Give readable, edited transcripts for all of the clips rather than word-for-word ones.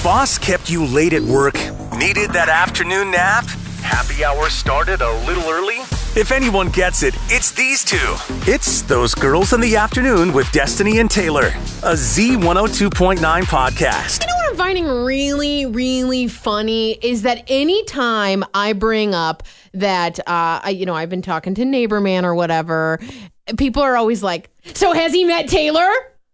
Boss kept you late at work? Needed that afternoon nap? Happy hour started a little early? If anyone gets it, it's these two. It's Those Girls in the Afternoon with Destiny and Taylor, a Z102.9 podcast. You know what I'm finding really, really funny is that anytime I bring up that, I've been talking to Neighbor Man or whatever, people are always like, so has he met Taylor?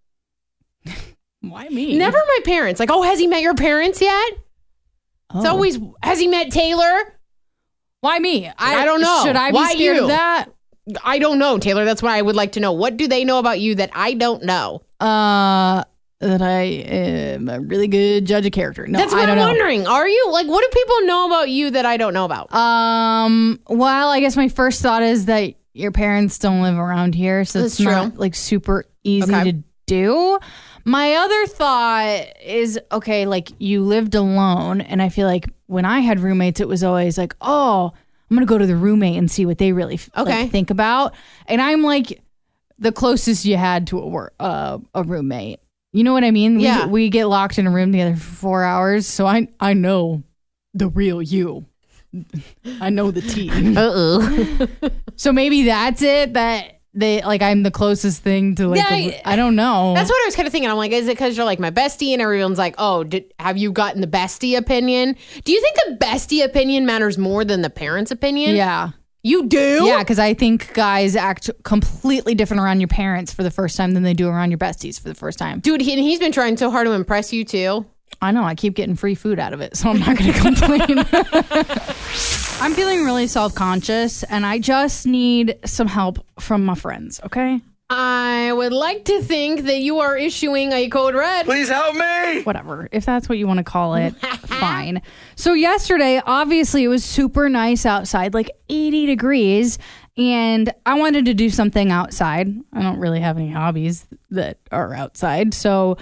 Why me? Never my parents. Like, oh, has he met your parents yet? It's always, has he met Taylor? Why me? I don't know. Should I be Why scared you? of that? I don't know, Taylor. That's what I would like to know. What do they know about you that I don't know? That I am a really good judge of character. No, That's what I'm wondering. Are you? Like, what do people know about you that I don't know about? Well, I guess my first thought is that your parents don't live around here, so That's it's not like super easy to do. My other thought is, okay, like you lived alone, and I feel like when I had roommates, it was always like, oh, I'm going to go to the roommate and see what they really think about. And I'm like the closest you had to a roommate. You know what I mean? Yeah. We get locked in a room together for 4 hours, so I know the real you. I know the tea. Uh-oh. So maybe that's it, that I'm the closest thing to I don't know. That's what I was kind of thinking. I'm like, is it because you're like my bestie and everyone's like, oh, have you gotten the bestie opinion? Do you think the bestie opinion matters more than the parents' opinion? Yeah. You do? Yeah, because I think guys act completely different around your parents for the first time than they do around your besties for the first time. Dude, he's been trying so hard to impress you too. I know. I keep getting free food out of it, so I'm not going to complain. I'm feeling really self-conscious, and I just need some help from my friends, okay? I would like to think that you are issuing a code red. Please help me! Whatever. If that's what you want to call it, fine. So yesterday, obviously, it was super nice outside, like 80 degrees, and I wanted to do something outside. I don't really have any hobbies that are outside, so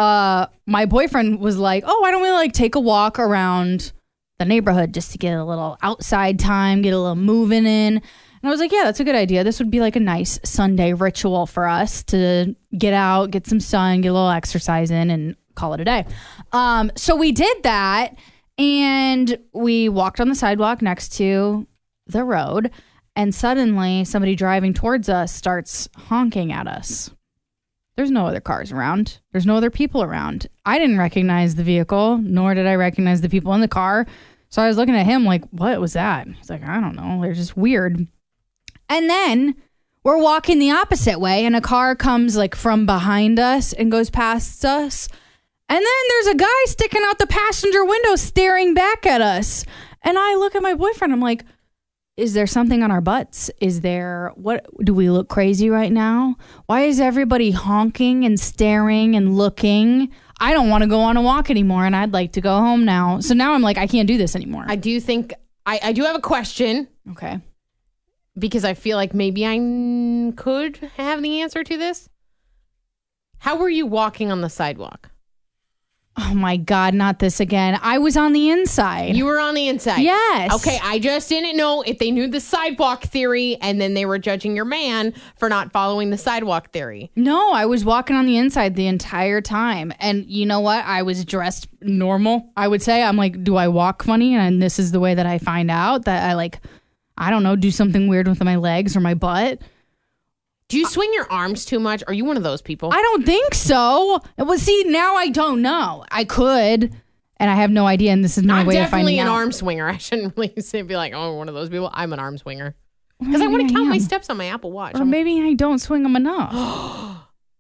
my boyfriend was like, oh, why don't we take a walk around the neighborhood just to get a little outside time, get a little moving in. And I was like, yeah, that's a good idea. This would be like a nice Sunday ritual for us to get out, get some sun, get a little exercise in, and call it a day. So we did that, and we walked on the sidewalk next to the road, and suddenly somebody driving towards us starts honking at us. There's no other cars around. There's no other people around. I didn't recognize the vehicle, nor did I recognize the people in the car. So I was looking at him like, what was that? He's like, I don't know. They're just weird. And then we're walking the opposite way, and a car comes from behind us and goes past us. And then there's a guy sticking out the passenger window staring back at us. And I look at my boyfriend. I'm like, is there something on our butts? What do we look crazy right now? Why is everybody honking and staring and looking? I don't want to go on a walk anymore, and I'd like to go home now. So now I'm like, I can't do this anymore. I do think, I do have a question. Okay. Because I feel like maybe I could have the answer to this. How were you walking on the sidewalk? Oh my God, not this again. I was on the inside. You were on the inside? Yes. Okay, I just didn't know if they knew the sidewalk theory and then they were judging your man for not following the sidewalk theory. No, I was walking on the inside the entire time. And you know what? I was dressed normal, I would say. I'm like, do I walk funny? And this is the way that I find out that I don't know, do something weird with my legs or my butt. Do you swing your arms too much? Are you one of those people? I don't think so. Well, see, now I don't know. I could, and I have no idea, and this is my way of finding out. I'm definitely an arm swinger. I shouldn't really be like, oh, one of those people. I'm an arm swinger. Because I want to count my steps on my Apple Watch. Or maybe I don't swing them enough.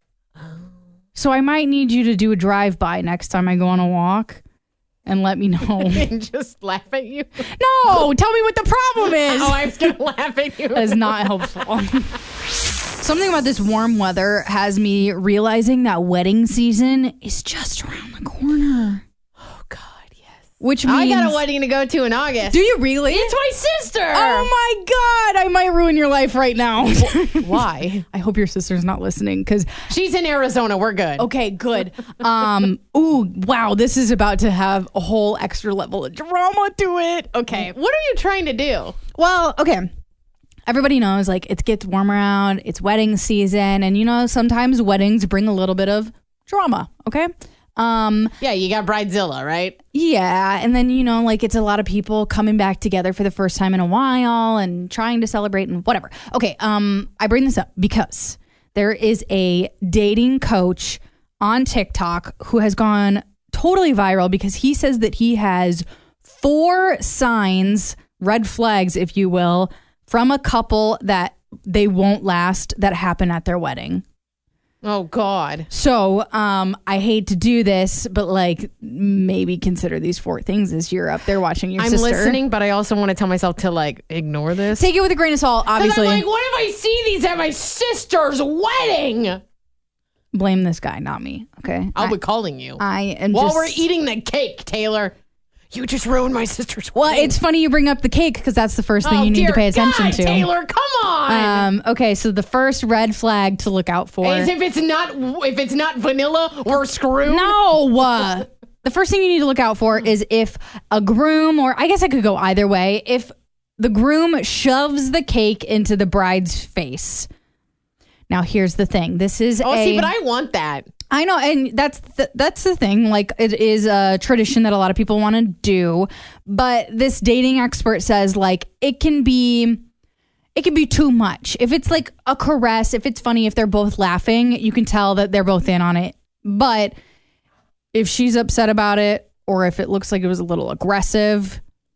So I might need you to do a drive-by next time I go on a walk. And let me know. And just laugh at you? No, tell me what the problem is. Oh, I was going to laugh at you. That is not helpful. Something about this warm weather has me realizing that wedding season is just around the corner. Oh, God, yes. Which means... I got a wedding to go to in August. Do you really? It's my sister. Oh, my God. I might ruin your life right now. Why? I hope your sister's not listening because... She's in Arizona. We're good. Okay, good. Ooh, wow. This is about to have a whole extra level of drama to it. Okay. What are you trying to do? Well, okay. Everybody knows, it gets warmer out. It's wedding season. And, sometimes weddings bring a little bit of drama, okay? Yeah, you got Bridezilla, right? Yeah. And then, like it's a lot of people coming back together for the first time in a while and trying to celebrate and whatever. Okay. I bring this up because there is a dating coach on TikTok who has gone totally viral because he says that he has 4 signs, red flags, if you will, from a couple that they won't last that happen at their wedding. Oh, God. So I hate to do this, but like maybe consider these 4 things as you're up there watching your sister. I'm listening, but I also want to tell myself to like ignore this. Take it with a grain of salt, obviously. I'm like, what if I see these at my sister's wedding? Blame this guy, not me. Okay. I'll be calling you. I am While we're eating the cake, Taylor. You just ruined my sister's wedding. Well, it's funny you bring up the cake because that's the first thing you need to pay attention to. Taylor, come on. Okay, so the first red flag to look out for is if it's not vanilla, we're screwed. No. The first thing you need to look out for is if a groom, or I guess I could go either way, if the groom shoves the cake into the bride's face. Now, here's the thing. This is but I want that. I know, and that's the thing. Like, it is a tradition that a lot of people want to do, but this dating expert says like it can be too much. If it's like a caress, if it's funny, if they're both laughing, you can tell that they're both in on it. But if she's upset about it, or if it looks like it was a little aggressive,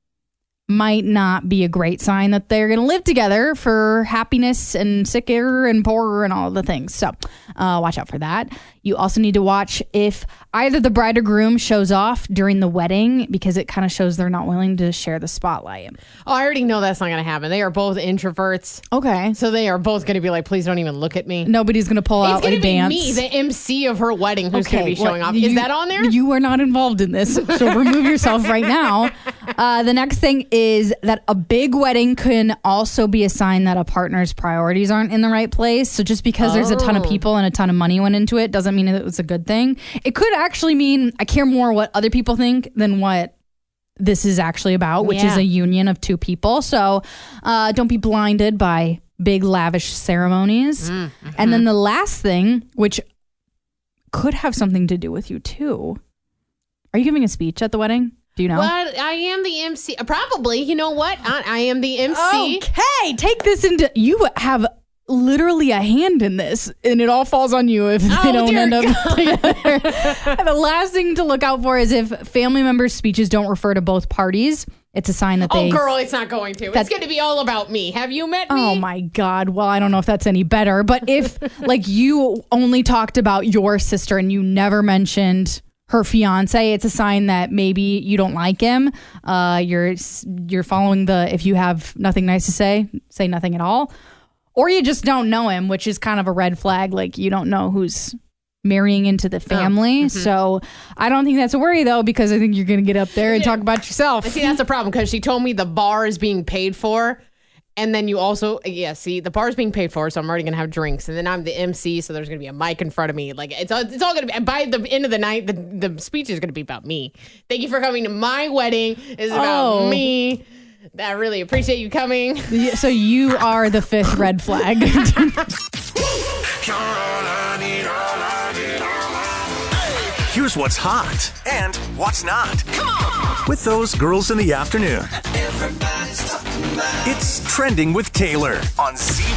might not be a great sign that they're going to live together for happiness and sicker and poorer and all the things. So watch out for that. You also need to watch if either the bride or groom shows off during the wedding, because it kind of shows they're not willing to share the spotlight. Oh, I already know that's not going to happen. They are both introverts. Okay. So they are both going to be like, please don't even look at me. Nobody's going to pull out a dance. It's going to be me, the MC of her wedding, who's going to be showing off. Is that on there? You are not involved in this, so remove yourself right now. The next thing is that a big wedding can also be a sign that a partner's priorities aren't in the right place. So just because there's a ton of people and a ton of money went into it doesn't mean it was a good thing. It could actually mean I care more what other people think than what this is actually about, which is a union of 2 people. So don't be blinded by big lavish ceremonies. Mm-hmm. And then the last thing, which could have something to do with you too. Are you giving a speech at the wedding? Do you know? Well, I am the MC. Probably. You know what? I am the MC. Okay, take this into... You have literally a hand in this, and it all falls on you if they don't end up together. The last thing to look out for is if family members' speeches don't refer to both parties. It's a sign that they... Oh, girl, it's not going to. It's going to be all about me. Have you met me? Oh, my God. Well, I don't know if that's any better. But if, like, you only talked about your sister and you never mentioned her fiance, it's a sign that maybe you don't like him. You're following the, if you have nothing nice to say nothing at all. Or you just don't know him, which is kind of a red flag. Like, you don't know who's marrying into the family. Mm-hmm. So I don't think that's a worry, though, because I think you're going to get up there and talk about yourself. See, that's the problem, because she told me the bar is being paid for. And then you also, the bar is being paid for, so I'm already going to have drinks. And then I'm the MC, so there's going to be a mic in front of me. Like, it's all going to be, by the end of the night, the speech is going to be about me. Thank you for coming to my wedding. It's about me. I really appreciate you coming. So you are the 5th red flag. Here's what's hot and what's not. Come on! With those girls in the afternoon. It's Trending with Taylor on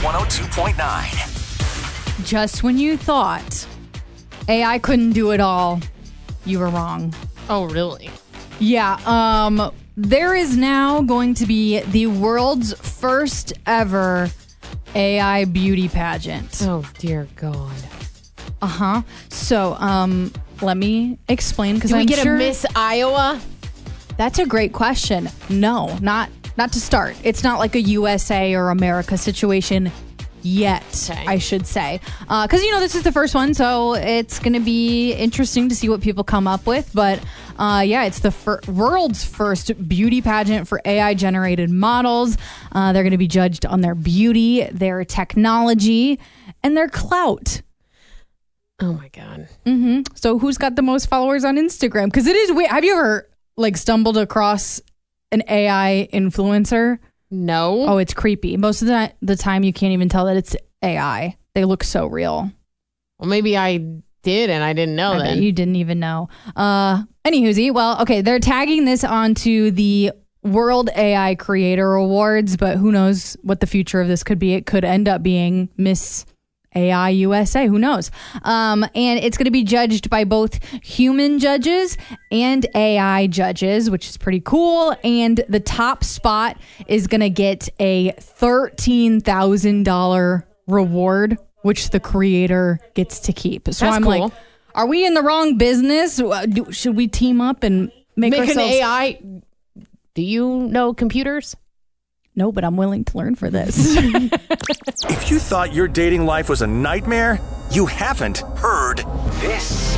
Z102.9. Just when you thought AI couldn't do it all, you were wrong. Oh, really? Yeah. There is now going to be the world's first ever AI beauty pageant. Oh, dear God. Uh-huh. So, let me explain, because I'm sure... Do we get a Miss Iowa? That's a great question. No, not to start. It's not like a USA or America situation yet, okay. I should say. Because, this is the first one, so it's going to be interesting to see what people come up with. But, it's the world's first beauty pageant for AI-generated models. They're going to be judged on their beauty, their technology, and their clout. Oh, my God. Mm-hmm. So who's got the most followers on Instagram? Because it is weird. Have you ever, stumbled across an AI influencer? No. Oh, it's creepy. Most of the time, you can't even tell that it's AI. They look so real. Well, maybe I did, and I didn't know I that. bet you didn't even know. Anywhoosie, well, okay, they're tagging this onto the World AI Creator Awards, but who knows what the future of this could be. It could end up being Miss AI USA. Who knows? And it's going to be judged by both human judges and AI judges, which is pretty cool. And the top spot is going to get a $13,000 reward, which the creator gets to keep. So That's I'm cool. like, are we in the wrong business? Should we team up and make an ourselves... AI. Do you know computers? No, but I'm willing to learn for this. If you thought your dating life was a nightmare, you haven't heard this.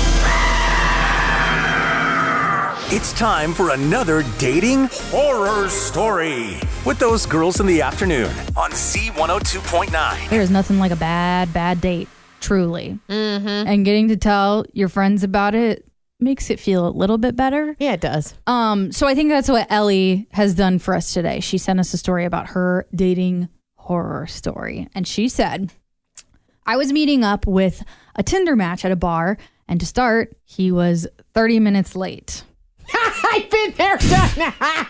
It's time for another dating horror story with those girls in the afternoon on C102.9. There is nothing like a bad date, truly. Mm-hmm. And getting to tell your friends about it makes it feel a little bit better. Yeah, it does. So I think that's what Ellie has done for us today. She sent us a story about her dating horror story. And she said, I was meeting up with a Tinder match at a bar, and to start, he was 30 minutes late. I've been there, done.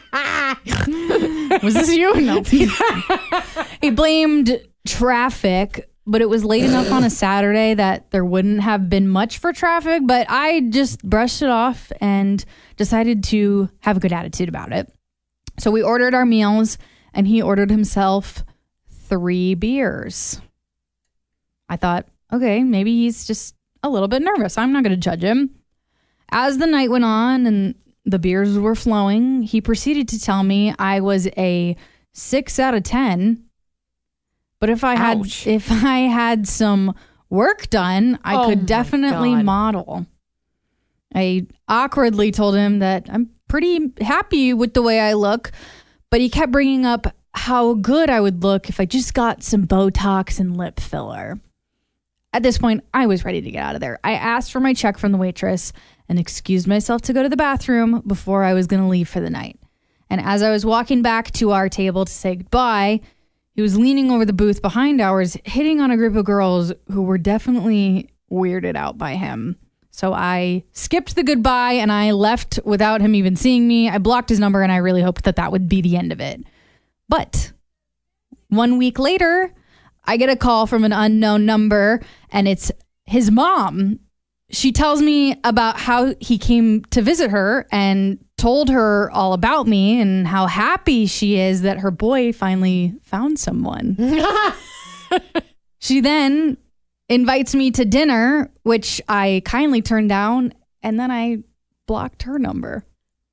Was this you? No. He blamed traffic, but it was late enough on a Saturday that there wouldn't have been much for traffic, but I just brushed it off and decided to have a good attitude about it. So we ordered our meals, and he ordered himself 3 beers. I thought, okay, maybe he's just a little bit nervous. I'm not going to judge him. As the night went on and the beers were flowing, he proceeded to tell me I was a 6 out of 10. But if I had some work done, I could definitely model. I awkwardly told him that I'm pretty happy with the way I look, but he kept bringing up how good I would look if I just got some Botox and lip filler. At this point, I was ready to get out of there. I asked for my check from the waitress and excused myself to go to the bathroom before I was going to leave for the night. And as I was walking back to our table to say goodbye, he was leaning over the booth behind ours, hitting on a group of girls who were definitely weirded out by him. So I skipped the goodbye and I left without him even seeing me. I blocked his number and I really hoped that would be the end of it. But 1 week later, I get a call from an unknown number and it's his mom. She tells me about how he came to visit her and told her all about me and how happy she is that her boy finally found someone. She then invites me to dinner, which I kindly turned down, and then I blocked her number.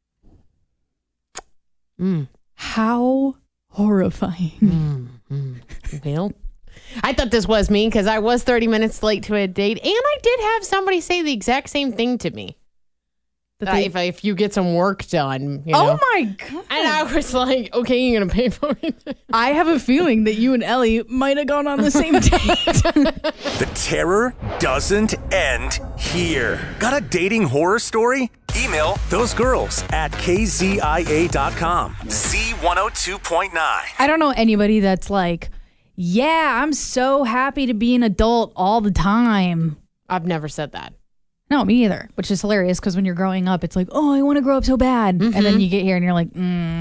How horrifying. Well, I thought this was me because I was 30 minutes late to a date, and I did have somebody say the exact same thing to me. If you get some work done, you know. Oh my God. And I was like, okay, you're going to pay for it. I have a feeling that you and Ellie might have gone on the same date. The terror doesn't end here. Got a dating horror story? Email those girls at kzia.com. C102.9. I don't know anybody that's like, yeah, I'm so happy to be an adult all the time. I've never said that. No, me either, which is hilarious because when you're growing up, it's like, oh, I want to grow up so bad. And then you get here and you're like,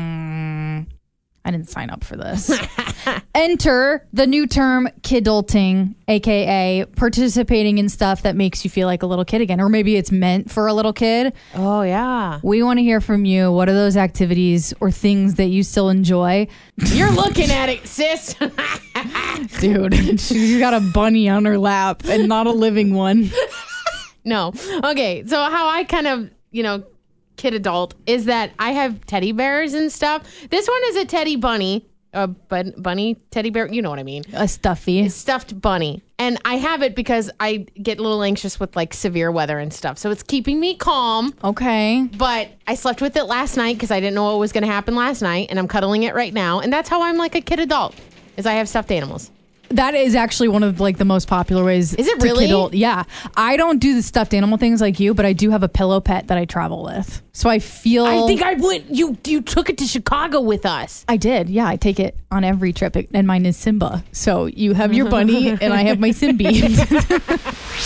I didn't sign up for this. Enter the new term kidulting, aka participating in stuff that makes you feel like a little kid again. Or maybe it's meant for a little kid. Oh, yeah. We want to hear from you. What are those activities or things that you still enjoy? You're looking at it, sis. Dude, she's got a bunny on her lap and not a living one. No. Okay. So how I kind of, kid adult is that I have teddy bears and stuff. This one is a teddy bunny, bunny teddy bear. You know what I mean? A stuffy. Stuffed bunny. And I have it because I get a little anxious with like severe weather and stuff. So it's keeping me calm. Okay. But I slept with it last night because I didn't know what was going to happen last night. And I'm cuddling it right now. And that's how I'm like a kid adult, is I have stuffed animals. That is actually one of like the most popular ways. Is it really? Yeah. I don't do the stuffed animal things like you, but I do have a pillow pet that I travel with. So I feel. I think I went. You took it to Chicago with us. I did. Yeah. I take it on every trip, and mine is Simba. So you have your bunny, and I have my Simbi.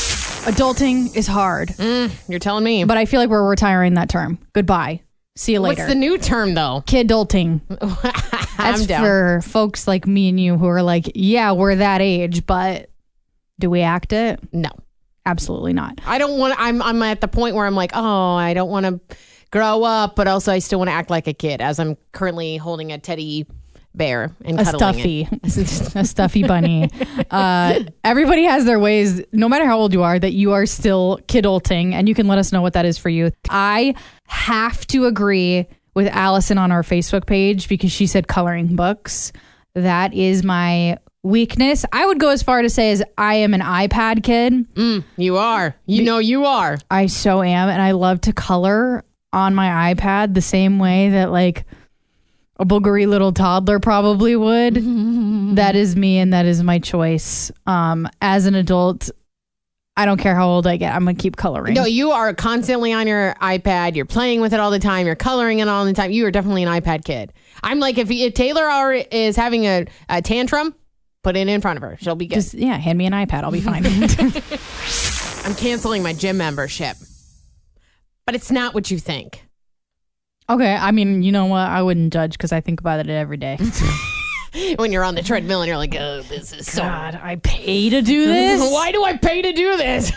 Adulting is hard, You're telling me. but I feel like we're retiring that term. Goodbye. See you later. What's the new term, though? Kidulting. I'm That's down. for folks like me and you who are like, yeah, we're that age, but do we act it? No. Absolutely not. I don't want. I'm at the point where I'm like, oh, I don't want to grow up, but also I still want to act like a kid, as I'm currently holding a teddy bear and A cuddling stuffy, a stuffy bunny. Everybody has their ways, no matter how old you are, that you are still kidulting, and you can let us know what that is for you. I have to agree with Allison on our Facebook page because she said coloring books. That is my weakness. I would go as far to say as I am an iPad kid. You are. You are. I so am, and I love to color on my iPad the same way that like a boogery little toddler probably would. That is me, and that is my choice. As an adult, I don't care how old I get. I'm going to keep coloring. No, you are constantly on your iPad. You're playing with it all the time. You're coloring it all the time. You are definitely an iPad kid. I'm like, if Taylor is having a tantrum, put it in front of her. She'll be good. Just, hand me an iPad. I'll be fine. I'm canceling my gym membership. But it's not what you think. Okay. I mean, you know what? I wouldn't judge because I think about it every day. When you're on the treadmill and you're like, oh, this is so... God, I pay to do this? Why do I pay to do this?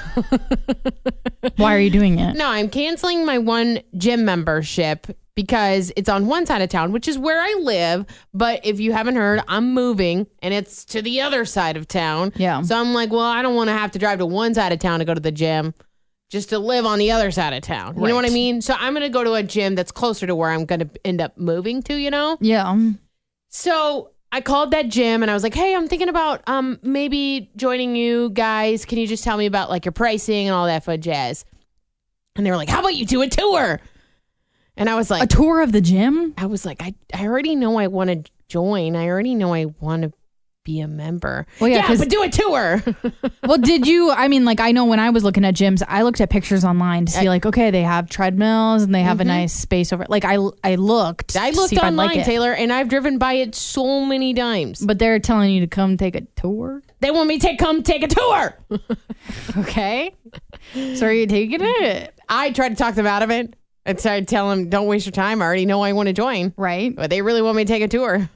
Why are you doing it? No, I'm canceling my one gym membership because it's on one side of town, which is where I live. But if you haven't heard, I'm moving and it's to the other side of town. Yeah. So I'm like, well, I don't want to have to drive to one side of town to go to the gym just to live on the other side of town. You know what I mean? So I'm going to go to a gym that's closer to where I'm going to end up moving to, you know? Yeah. So I called that gym and I was like, hey, I'm thinking about maybe joining you guys. Can you just tell me about like your pricing and all that fun jazz? And they were like, how about you do a tour? And I was like, A tour of the gym? I was like, I already know I want to join. I already know I want to be a member. Well, yeah, but do a tour. Well, did you? I mean, like, I know when I was looking at gyms, I looked at pictures online to see, like, okay, they have treadmills and they have a nice space over. Like, I looked. I to looked see if I'd online, like it. Taylor, and I've driven by it so many times. But they're telling you to come take a tour. They want me to come take a tour. Okay. So are you taking it? I tried to talk them out of it. And so I tell them, don't waste your time. I already know I want to join. Right. But they really want me to take a tour.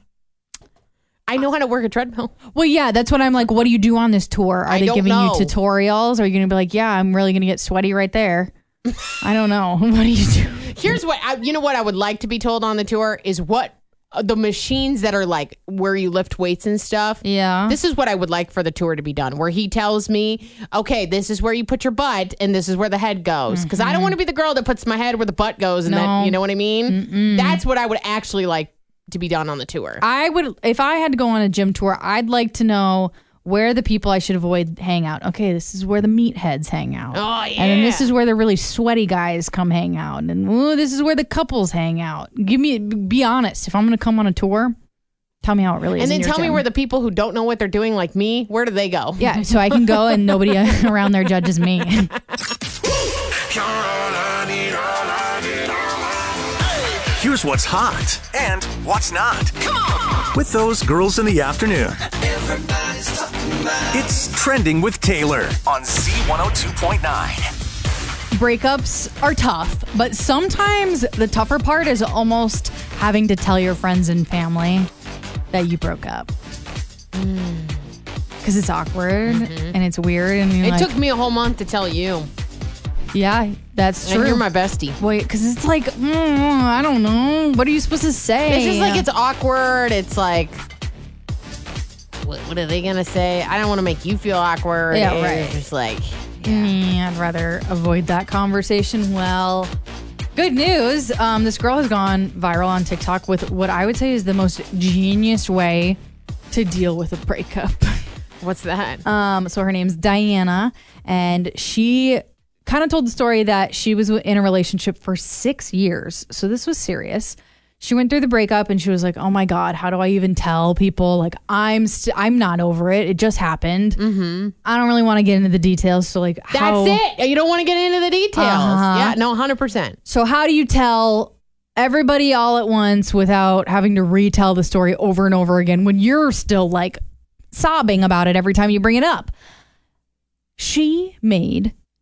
I know how to work a treadmill. Well, yeah, that's what I'm like. What do you do on this tour? Are they don't giving know. you tutorials? Or are you going to be like, yeah, I'm really going to get sweaty right there? I don't know. What do you do? Here's what, you know what I would like to be told on the tour is what the machines that are like where you lift weights and stuff. Yeah. This is what I would like for the tour to be done, where he tells me, okay, this is where you put your butt and this is where the head goes. Because I don't want to be the girl that puts my head where the butt goes and then, you know what I mean? That's what I would actually like to be done on the tour. I would, if I had to go on a gym tour, I'd like to know where the people I should avoid hang out. Okay, this is where the meatheads hang out. Oh, yeah. And then this is where the really sweaty guys come hang out. And ooh, this is where the couples hang out. Be honest. If I'm going to come on a tour, tell me how it really is. And then in your tell me gym. where the people who don't know what they're doing, like me, where do they go? Yeah, so I can go and nobody around there judges me. Here's what's hot and what's not. Come on! With those girls in the afternoon. It's Trending with Taylor on Z102.9. Breakups are tough, but sometimes the tougher part is almost having to tell your friends and family that you broke up. Because it's awkward and it's weird. And you're It like, took me a whole month to tell you. yeah, that's true. And you're my bestie. Wait, because it's like, I don't know. What are you supposed to say? It's just like it's awkward. It's like, what are they going to say? I don't want to make you feel awkward. Yeah, It's right. just like, I'd rather avoid that conversation. Well, good news. This girl has gone viral on TikTok with what I would say is the most genius way to deal with a breakup. what's that? So her name's Diana, and she kind of told the story that she was in a relationship for 6 years. So this was serious. She went through the breakup and she was like, oh my God, how do I even tell people? Like, I'm not over it. It just happened. I don't really want to get into the details. So like, That's it. You don't want to get into the details. Uh-huh. Yeah, no, 100%. So how do you tell everybody all at once without having to retell the story over and over again when you're still like sobbing about it every time you bring it up? She made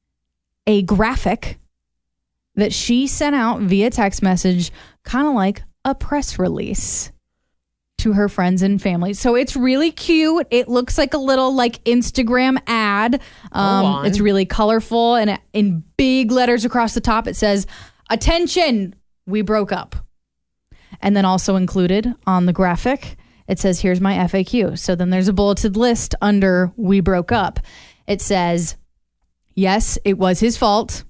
a graphic that she sent out via text message, kind of like a press release to her friends and family. So it's really cute. It looks like a little like Instagram ad. It's really colorful, and in big letters across the top it says, "Attention, we broke up." And then also included on the graphic, it says, "Here's my FAQ." So then there's a bulleted list under "We broke up." It says, "Yes, it was his fault."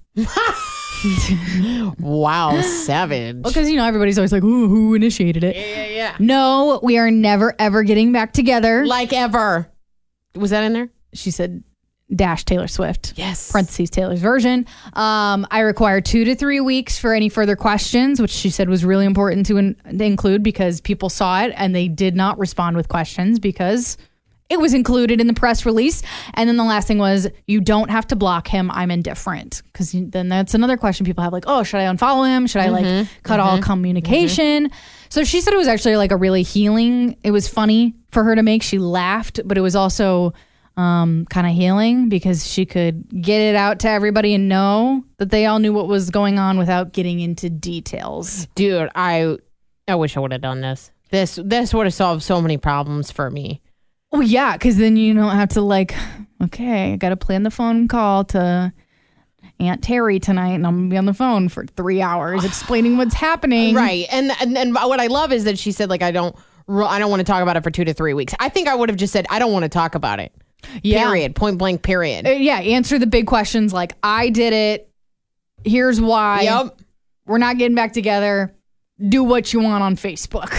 Wow, savage. Well, because, everybody's always like, "Ooh, who initiated it?" Yeah. No, we are never, ever getting back together. Like ever. Was that in there? She said, Taylor Swift. Yes. Parentheses, Taylor's version. I require 2 to 3 weeks for any further questions, which she said was really important to include because people saw it and they did not respond with questions because it was included in the press release. And then the last thing was, you don't have to block him. I'm indifferent. Because then that's another question people have, like, oh, should I unfollow him? Should I cut all communication? So she said it was actually like a really healing. It was funny for her to make. She laughed, but it was also kind of healing because she could get it out to everybody and know that they all knew what was going on without getting into details. Dude, I wish I would have done this. This would have solved so many problems for me. Oh, yeah, because then you don't have to okay, I got to plan the phone call to Aunt Terry tonight, and I'm going to be on the phone for 3 hours explaining what's happening. Right. And what I love is that she said, I don't want to talk about it for 2 to 3 weeks. I think I would have just said, I don't want to talk about it. Yeah. Period. Point blank, period. Answer the big questions like, I did it. Here's why. Yep. We're not getting back together. Do what you want on Facebook.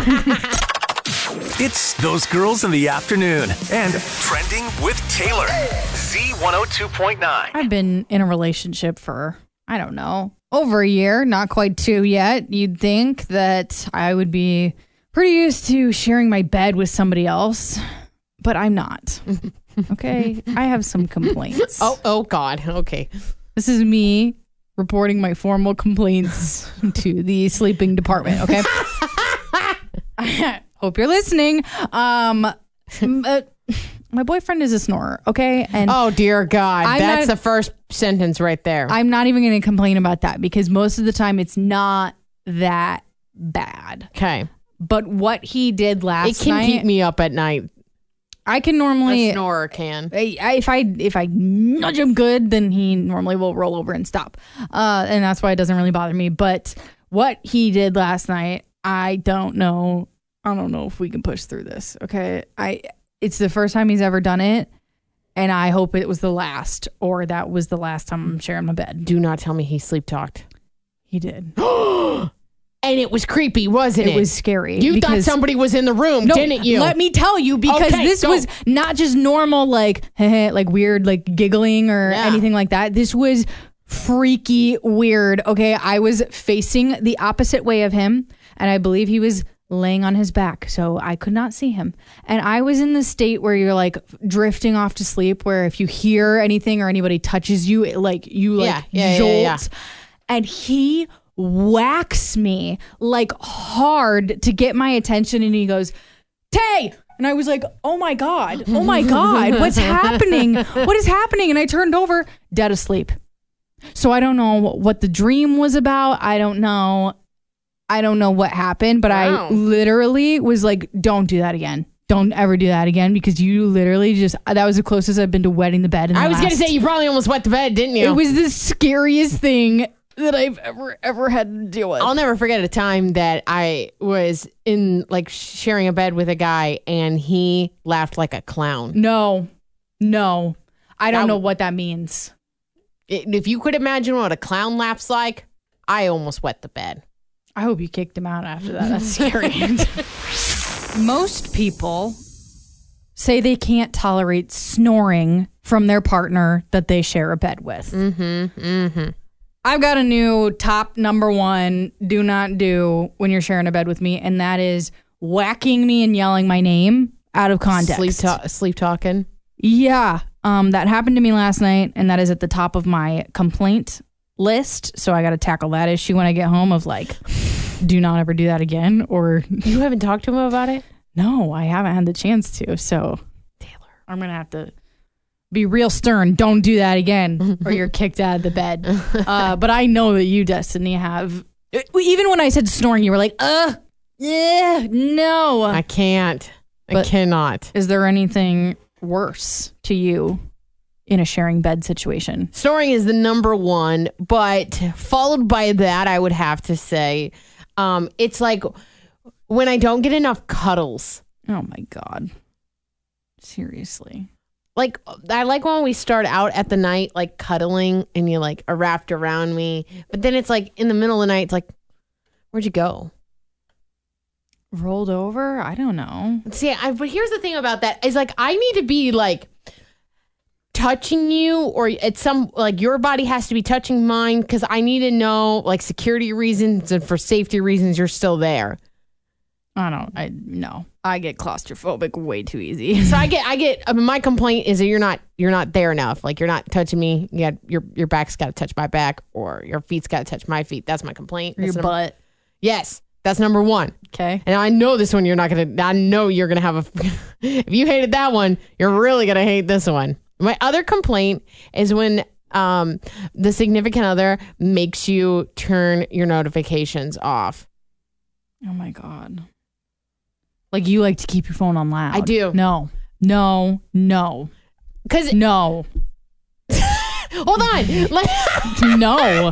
It's Those Girls in the Afternoon and Trending with Taylor. Z102.9. I've been in a relationship for, I don't know, over a year, not quite 2 yet. You'd think that I would be pretty used to sharing my bed with somebody else, but I'm not. Okay? I have some complaints. Oh God. Okay. This is me reporting my formal complaints to the sleeping department, okay? Hope you're listening. My boyfriend is a snorer, okay? And oh, dear God. That's the first sentence right there. I'm not even going to complain about that because most of the time it's not that bad. Okay. But what he did last night... It can keep me up at night. I can normally... A snorer can. If I nudge him good, then he normally will roll over and stop. And that's why it doesn't really bother me. But what he did last night, I don't know if we can push through this, okay? It's the first time he's ever done it, and I hope it was the last, or that was the last time I'm sharing my bed. Do not tell me he sleep talked. He did. And it was creepy, wasn't it? It was scary. You thought somebody was in the room, didn't you? Let me tell you, because this was not just normal, like weird, like giggling or anything like that. This was freaky weird, okay? I was facing the opposite way of him, and I believe he was laying on his back, so I could not see him. And I was in the state where you're like drifting off to sleep, where if you hear anything or anybody touches you, it jolts. And he whacks me like hard to get my attention, and he goes, "Tay!" And I was like, oh my God, what's happening? What is happening? And I turned over, dead asleep. So I don't know what the dream was about. I don't know what happened, but I literally was like, don't do that again. Don't ever do that again, because you literally that was the closest I've been to wetting the bed. I was going to say, you probably almost wet the bed, didn't you? It was the scariest thing that I've ever had to deal with. I'll never forget a time that I was in sharing a bed with a guy, and he laughed like a clown. No. I don't know what that means. If you could imagine what a clown laughs like, I almost wet the bed. I hope you kicked him out after that. That's scary. Most people say they can't tolerate snoring from their partner that they share a bed with. I've got a new top number one do not do when you're sharing a bed with me, and that is whacking me and yelling my name out of context. Sleep talking? Yeah. That happened to me last night, and that is at the top of my complaint list. So I got to tackle that issue when I get home of do not ever do that again. Or you haven't talked to him about it? No, I haven't had the chance to. So Taylor, I'm going to have to be real stern. Don't do that again, or you're kicked out of the bed. But I know that you, Destiny, have. Even when I said snoring, you were like, yeah, no. I can't. I cannot. Is there anything worse to you in a sharing bed situation? Snoring is the number one, but followed by that, I would have to say, it's like when I don't get enough cuddles. Oh my God. Seriously. Like, I like when we start out at the night, like cuddling and you like are wrapped around me. But then it's like in the middle of the night, it's like, where'd you go? Rolled over? I don't know. See, but here's the thing about that is like, I need to be like touching you, or at some, like your body has to be touching mine, because I need to know, like, security reasons and for safety reasons, you're still there. I get claustrophobic way too easy. So I get my complaint is that you're not there enough. Like, you're not touching me. Your back's got to touch my back, or your feet's got to touch my feet. That's my complaint. Your butt. Yes. That's number one. Okay. And I know this one I know you're going to have if you hated that one, you're really going to hate this one. My other complaint is when the significant other makes you turn your notifications off. Oh my God. Like, you like to keep your phone on loud. I do. No. 'Cause no. Hold on. No.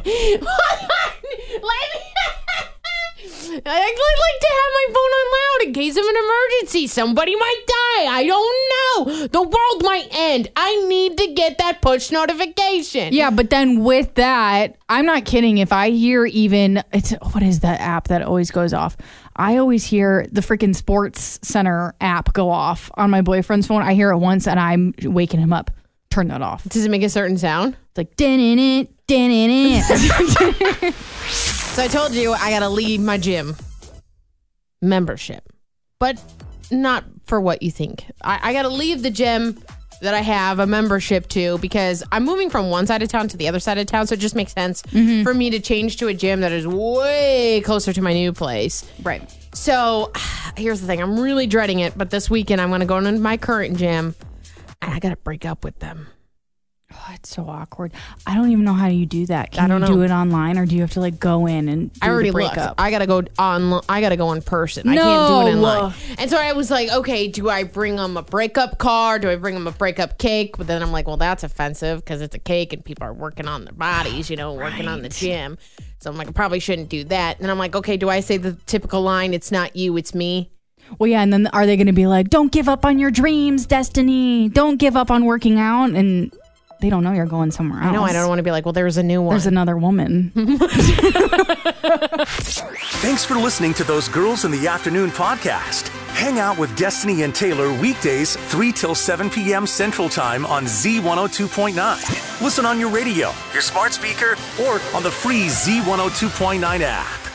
I like to have my phone on loud in case of an emergency. Somebody might die. I don't know. The world might end. I need to get that push notification. Yeah, but then with that, I'm not kidding. If I hear what is that app that always goes off? I always hear the freaking Sports Center app go off on my boyfriend's phone. I hear it once and I'm waking him up. Turn that off. Does it make a certain sound? It's like, din-in-it, din-in-it. So I told you I got to leave my gym membership, but not for what you think. I got to leave the gym that I have a membership to, because I'm moving from one side of town to the other side of town. So it just makes sense for me to change to a gym that is way closer to my new place. Right. So here's the thing. I'm really dreading it, but this weekend I'm going to go into my current gym and I got to break up with them. Oh, it's so awkward. I don't even know how you do that. I don't you know. do it online, or do you have to like go in and do I already the breakup? looked. I gotta go on. I gotta go in person. I No. can't do it online. And so I was like, okay, do I bring them a breakup card? Do I bring them a breakup cake? But then I'm like, well, that's offensive because it's a cake and people are working on their bodies, working on the gym. So I'm like, I probably shouldn't do that. And then I'm like, okay, do I say the typical line? It's not you, it's me. Well, yeah, and then are they going to be like, don't give up on your dreams, Destiny. Don't give up on working out, and they don't know you're going somewhere else. I know. I don't want to be like, well, there's a new one. There's another woman. Thanks for listening to Those Girls in the Afternoon podcast. Hang out with Destiny and Taylor weekdays 3 till 7 p.m. Central Time on Z102.9. Listen on your radio, your smart speaker, or on the free Z102.9 app.